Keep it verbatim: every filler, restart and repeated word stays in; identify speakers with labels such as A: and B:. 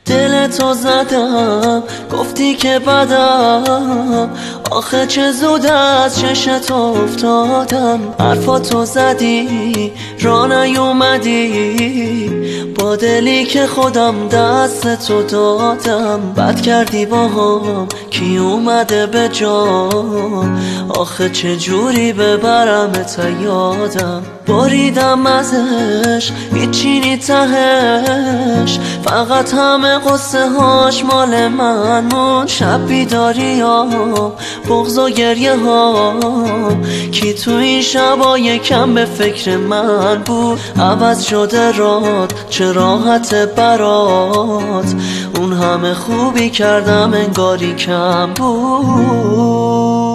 A: دل تو زدم گفتی که بدم، آخه چه زود از چشت افتادم. حرفاتو زدی را نیومدی، با دلی که خودم دست تو دادم. بد کردی با هم کی اومده به جام، آخه چه جوری ببرم تا یادم. باریدم ازش هیچی نی تهش، فقط همه قصه هاش مال من مون. شب بیداری ها بغض و گریه ها، کی تو این شبای کم به فکر من بود. عوض شده راد چه راحت برات، اون همه خوبی کردم انگاری کم بود.